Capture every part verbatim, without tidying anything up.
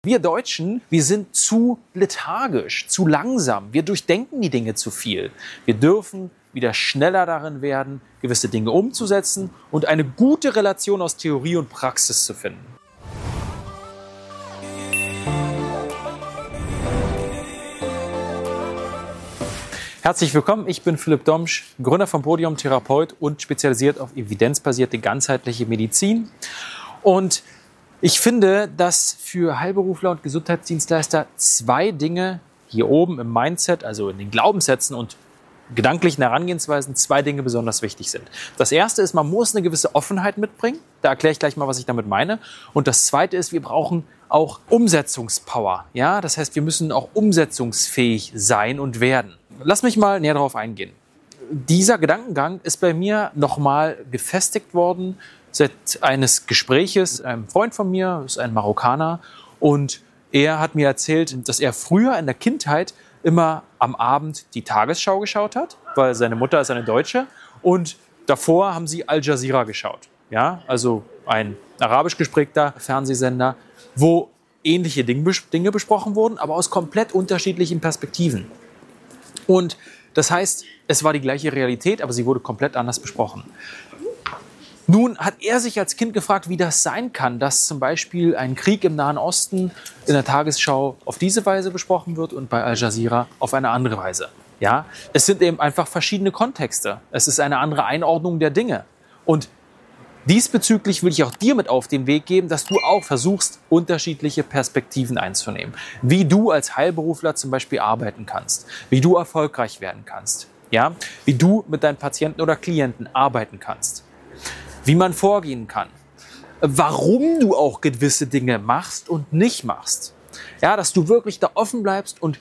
Wir Deutschen, wir sind zu lethargisch, zu langsam. Wir durchdenken die Dinge zu viel. Wir dürfen wieder schneller darin werden, gewisse Dinge umzusetzen und eine gute Relation aus Theorie und Praxis zu finden. Herzlich willkommen, ich bin Philipp Domsch, Gründer von Podium, Therapeut und spezialisiert auf evidenzbasierte ganzheitliche Medizin. Und ich finde, dass für Heilberufler und Gesundheitsdienstleister zwei Dinge hier oben im Mindset, also in den Glaubenssätzen und gedanklichen Herangehensweisen, zwei Dinge besonders wichtig sind. Das erste ist, man muss eine gewisse Offenheit mitbringen. Da erkläre ich gleich mal, was ich damit meine. Und das zweite ist, wir brauchen auch Umsetzungspower. Ja, das heißt, wir müssen auch umsetzungsfähig sein und werden. Lass mich mal näher darauf eingehen. Dieser Gedankengang ist bei mir nochmal gefestigt worden seit eines Gespräches. Ein Freund von mir ist ein Marokkaner und er hat mir erzählt, dass er früher in der Kindheit immer am Abend die Tagesschau geschaut hat, weil seine Mutter ist eine Deutsche und davor haben sie Al Jazeera geschaut. Ja, also ein arabisch gesprägter Fernsehsender, wo ähnliche Dinge besprochen wurden, aber aus komplett unterschiedlichen Perspektiven. Und das heißt, es war die gleiche Realität, aber sie wurde komplett anders besprochen. Nun hat er sich als Kind gefragt, wie das sein kann, dass zum Beispiel ein Krieg im Nahen Osten in der Tagesschau auf diese Weise besprochen wird und bei Al Jazeera auf eine andere Weise. Ja, es sind eben einfach verschiedene Kontexte. Es ist eine andere Einordnung der Dinge. Und diesbezüglich will ich auch dir mit auf den Weg geben, dass du auch versuchst, unterschiedliche Perspektiven einzunehmen. Wie du als Heilberufler zum Beispiel arbeiten kannst, wie du erfolgreich werden kannst, ja, wie du mit deinen Patienten oder Klienten arbeiten kannst, wie man vorgehen kann, warum du auch gewisse Dinge machst und nicht machst. Ja, dass du wirklich da offen bleibst und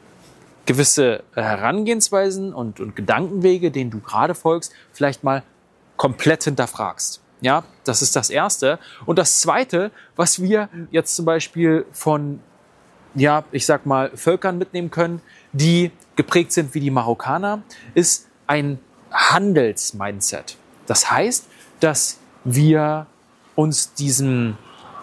gewisse Herangehensweisen und, und Gedankenwege, denen du gerade folgst, vielleicht mal komplett hinterfragst. Ja, das ist das Erste. Und das Zweite, was wir jetzt zum Beispiel von, ja, ich sag mal, Völkern mitnehmen können, die geprägt sind wie die Marokkaner, ist ein Handelsmindset. Das heißt, dass wir uns diesem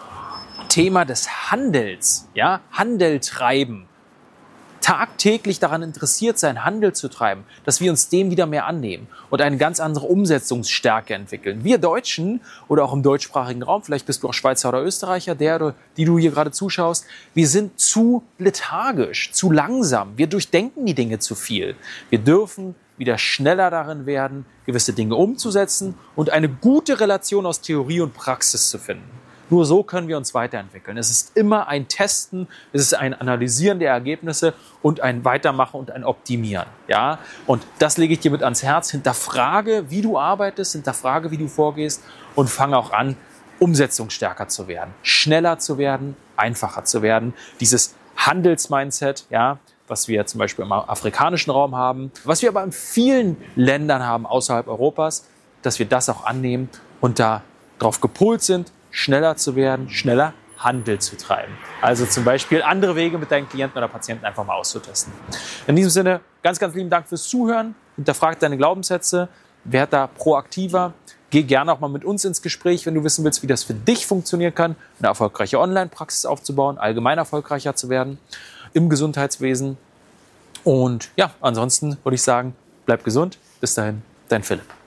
Thema des Handels, ja, Handel treiben, tagtäglich daran interessiert sein, Handel zu treiben, dass wir uns dem wieder mehr annehmen und eine ganz andere Umsetzungsstärke entwickeln. Wir Deutschen oder auch im deutschsprachigen Raum, vielleicht bist du auch Schweizer oder Österreicher, der oder die du hier gerade zuschaust, wir sind zu lethargisch, zu langsam. Wir durchdenken die Dinge zu viel. Wir dürfen wieder schneller darin werden, gewisse Dinge umzusetzen und eine gute Relation aus Theorie und Praxis zu finden. Nur so können wir uns weiterentwickeln. Es ist immer ein Testen, es ist ein Analysieren der Ergebnisse und ein Weitermachen und ein Optimieren. Ja? Und das lege ich dir mit ans Herz. Hinterfrage, wie du arbeitest, hinterfrage, wie du vorgehst und fange auch an, umsetzungsstärker zu werden, schneller zu werden, einfacher zu werden. Dieses Handelsmindset, ja, was wir zum Beispiel im afrikanischen Raum haben, was wir aber in vielen Ländern haben außerhalb Europas, dass wir das auch annehmen und da drauf gepolt sind, schneller zu werden, schneller Handel zu treiben. Also zum Beispiel andere Wege mit deinen Klienten oder Patienten einfach mal auszutesten. In diesem Sinne, ganz, ganz lieben Dank fürs Zuhören. Hinterfrag deine Glaubenssätze, werd da proaktiver. Geh gerne auch mal mit uns ins Gespräch, wenn du wissen willst, wie das für dich funktionieren kann, eine erfolgreiche Online-Praxis aufzubauen, allgemein erfolgreicher zu werden im Gesundheitswesen. Und ja, ansonsten würde ich sagen, bleib gesund. Bis dahin, dein Philipp.